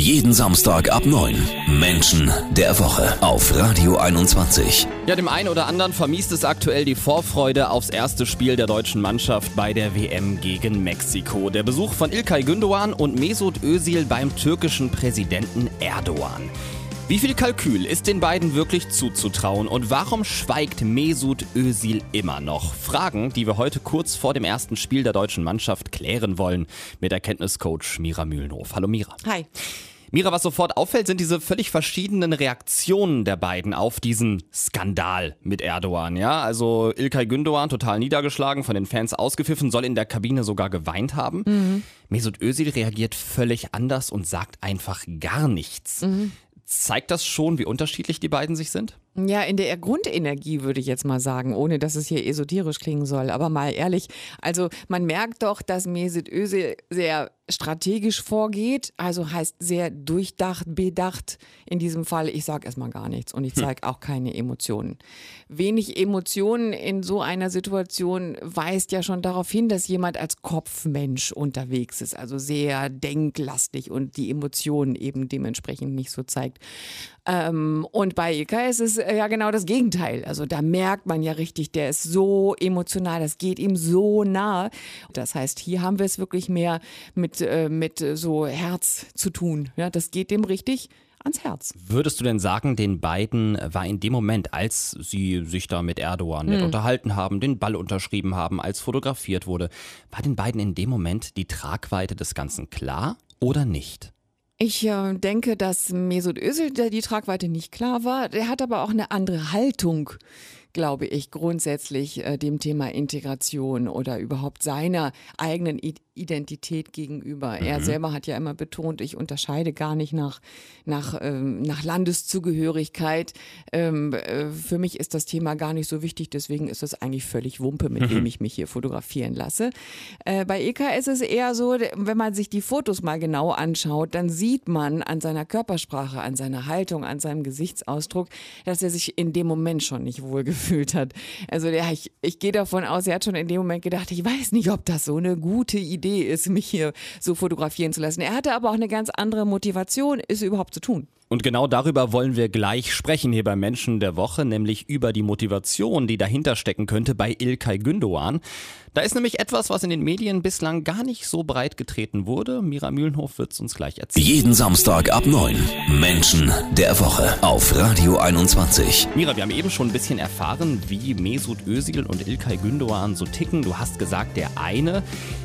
Jeden Samstag ab 9. Menschen der Woche auf Radio 21. Ja, dem einen oder anderen vermisst es aktuell die Vorfreude aufs erste Spiel der deutschen Mannschaft bei der WM gegen Mexiko. Der Besuch von İlkay Gündoğan und Mesut Özil beim türkischen Präsidenten Erdogan. Wie viel Kalkül ist den beiden wirklich zuzutrauen und warum schweigt Mesut Özil immer noch? Fragen, die wir heute kurz vor dem ersten Spiel der deutschen Mannschaft klären wollen mit Erkenntniscoach Mira Mühlenhof. Hallo Mira. Hi. Mira, was sofort auffällt, sind diese völlig verschiedenen Reaktionen der beiden auf diesen Skandal mit Erdogan. Ja, also İlkay Gündoğan total niedergeschlagen, von den Fans ausgepfiffen, soll in der Kabine sogar geweint haben. Mesut Özil reagiert völlig anders und sagt einfach gar nichts. Zeigt das schon, wie unterschiedlich die beiden sich sind? Ja, in der Grundenergie würde ich jetzt mal sagen, ohne dass es hier esoterisch klingen soll. Aber mal ehrlich, also man merkt doch, dass Mesut Özil sehr strategisch vorgeht, also heißt sehr durchdacht, bedacht. In diesem Fall, ich sage erstmal gar nichts und ich zeige auch keine Emotionen. Wenig Emotionen in so einer Situation weist ja schon darauf hin, dass jemand als Kopfmensch unterwegs ist, also sehr denklastig und die Emotionen eben dementsprechend nicht so zeigt. Und bei İlkay ist es ja genau das Gegenteil. Also da merkt man ja richtig, der ist so emotional, das geht ihm so nahe. Das heißt, hier haben wir es wirklich mehr mit so Herz zu tun. Ja, das geht dem richtig ans Herz. Würdest du denn sagen, den beiden war in dem Moment, als sie sich da mit Erdogan nett unterhalten haben, den Ball unterschrieben haben, als fotografiert wurde, war den beiden in dem Moment die Tragweite des Ganzen klar oder nicht? Ich denke, dass Mesut Özil die Tragweite nicht klar war. Der hat aber auch eine andere Haltung, glaube ich, grundsätzlich dem Thema Integration oder überhaupt seiner eigenen Identität gegenüber. Er selber hat ja immer betont, ich unterscheide gar nicht nach Landeszugehörigkeit. Für mich ist das Thema gar nicht so wichtig, deswegen ist es eigentlich völlig Wumpe, mit wem ich mich hier fotografieren lasse. Bei İlkay ist es eher so, wenn man sich die Fotos mal genau anschaut, dann sieht man an seiner Körpersprache, an seiner Haltung, an seinem Gesichtsausdruck, dass er sich in dem Moment schon nicht wohl gefühlt hat. Also ich gehe davon aus, er hat schon in dem Moment gedacht, ich weiß nicht, ob das so eine gute Idee ist, mich hier so fotografieren zu lassen. Er hatte aber auch eine ganz andere Motivation, es überhaupt zu tun. Und genau darüber wollen wir gleich sprechen hier bei Menschen der Woche, nämlich über die Motivation, die dahinter stecken könnte bei İlkay Gündoğan. Da ist nämlich etwas, was in den Medien bislang gar nicht so breit getreten wurde. Mira Mühlenhof wird es uns gleich erzählen. Jeden Samstag ab 9. Menschen der Woche auf Radio 21. Mira, wir haben eben schon ein bisschen erfahren, wie Mesut Özil und İlkay Gündoğan so ticken. Du hast gesagt, der eine,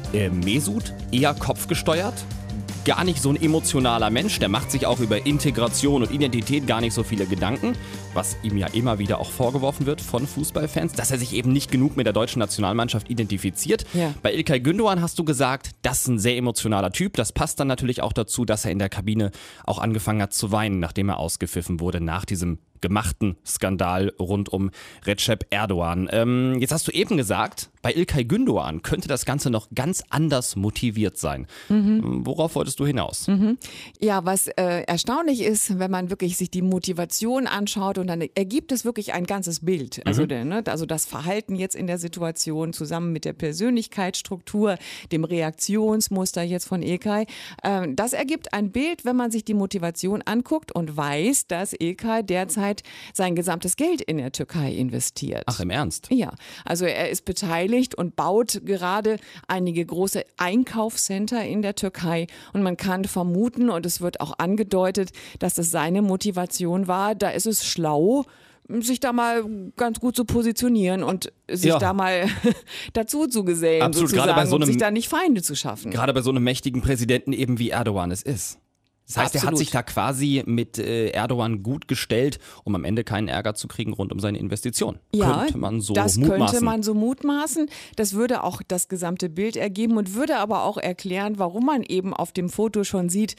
Mesut, eher kopfgesteuert. Gar nicht so ein emotionaler Mensch, der macht sich auch über Integration und Identität gar nicht so viele Gedanken, was ihm ja immer wieder auch vorgeworfen wird von Fußballfans, dass er sich eben nicht genug mit der deutschen Nationalmannschaft identifiziert. Ja. Bei İlkay Gündoğan hast du gesagt, das ist ein sehr emotionaler Typ. Das passt dann natürlich auch dazu, dass er in der Kabine auch angefangen hat zu weinen, nachdem er ausgepfiffen wurde nach diesem gemachten Skandal rund um Recep Erdogan. Jetzt hast du eben gesagt, bei İlkay Gündoğan könnte das Ganze noch ganz anders motiviert sein. Worauf wolltest du hinaus? Ja, was erstaunlich ist, wenn man wirklich sich die Motivation anschaut und dann ergibt es wirklich ein ganzes Bild. Also, also das Verhalten jetzt in der Situation zusammen mit der Persönlichkeitsstruktur, dem Reaktionsmuster jetzt von İlkay, das ergibt ein Bild, wenn man sich die Motivation anguckt und weiß, dass İlkay derzeit sein gesamtes Geld in der Türkei investiert. Ach, im Ernst? Ja, also er ist beteiligt und baut gerade einige große Einkaufscenter in der Türkei und man kann vermuten und es wird auch angedeutet, dass das seine Motivation war. Da ist es schlau, sich da mal ganz gut zu positionieren und sich da mal dazu zu gesellen, absolut, sozusagen, gerade bei so einem, um sich da nicht Feinde zu schaffen. Gerade bei so einem mächtigen Präsidenten eben wie Erdogan es ist. Das heißt, er hat sich da quasi mit Erdogan gut gestellt, um am Ende keinen Ärger zu kriegen rund um seine Investition. Ja, könnte man so das mutmaßen. könnte man so mutmaßen. Das würde auch das gesamte Bild ergeben und würde aber auch erklären, warum man eben auf dem Foto schon sieht,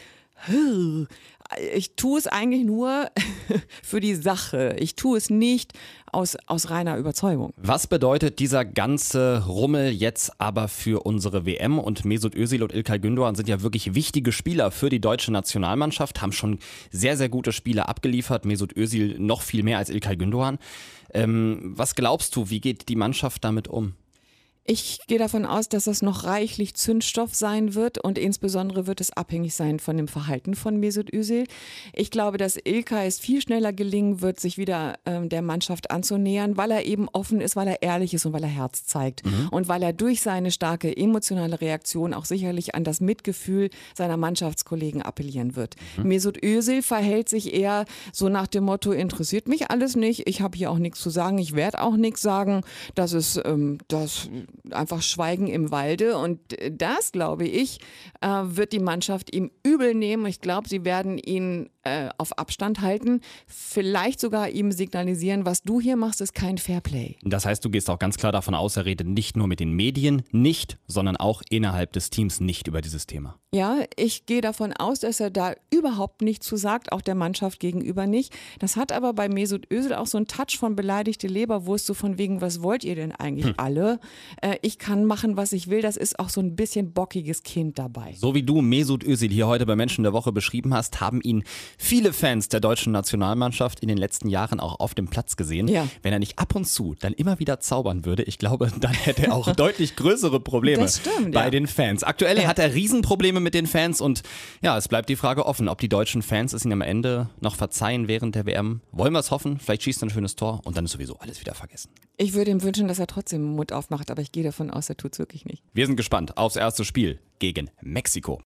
ich tue es eigentlich nur für die Sache. Ich tue es nicht aus reiner Überzeugung. Was bedeutet dieser ganze Rummel jetzt aber für unsere WM? Und Mesut Özil und İlkay Gündoğan sind ja wirklich wichtige Spieler für die deutsche Nationalmannschaft, haben schon sehr, sehr gute Spiele abgeliefert. Mesut Özil noch viel mehr als İlkay Gündoğan. Was glaubst du, wie geht die Mannschaft damit um? Ich gehe davon aus, dass das noch reichlich Zündstoff sein wird und insbesondere wird es abhängig sein von dem Verhalten von Mesut Özil. Ich glaube, dass İlkay es viel schneller gelingen wird, sich wieder der Mannschaft anzunähern, weil er eben offen ist, weil er ehrlich ist und weil er Herz zeigt. Und weil er durch seine starke emotionale Reaktion auch sicherlich an das Mitgefühl seiner Mannschaftskollegen appellieren wird. Mesut Özil verhält sich eher so nach dem Motto, interessiert mich alles nicht, ich habe hier auch nichts zu sagen, ich werde auch nichts sagen. Das ist das einfach Schweigen im Walde und das, glaube ich, wird die Mannschaft ihm übel nehmen. Ich glaube, sie werden ihn auf Abstand halten, vielleicht sogar ihm signalisieren, was du hier machst, ist kein Fairplay. Das heißt, du gehst auch ganz klar davon aus, er redet nicht nur mit den Medien, nicht, sondern auch innerhalb des Teams nicht über dieses Thema. Ja, ich gehe davon aus, dass er da überhaupt nichts zu sagt, auch der Mannschaft gegenüber nicht. Das hat aber bei Mesut Özil auch so einen Touch von beleidigte Leberwurst, so von wegen, was wollt ihr denn eigentlich alle? Ich kann machen, was ich will, das ist auch so ein bisschen bockiges Kind dabei. So wie du Mesut Özil hier heute bei Menschen der Woche beschrieben hast, haben ihn viele Fans der deutschen Nationalmannschaft in den letzten Jahren auch auf dem Platz gesehen. Ja. Wenn er nicht ab und zu dann immer wieder zaubern würde, ich glaube, dann hätte er auch deutlich größere Probleme Das stimmt, bei ja. den Fans. Aktuell hat er Riesenprobleme mit den Fans und ja, es bleibt die Frage offen, ob die deutschen Fans es ihm am Ende noch verzeihen während der WM. Wollen wir es hoffen? Vielleicht schießt er ein schönes Tor und dann ist sowieso alles wieder vergessen. Ich würde ihm wünschen, dass er trotzdem den Mund aufmacht, aber ich gehe davon aus, er tut es wirklich nicht. Wir sind gespannt aufs erste Spiel gegen Mexiko.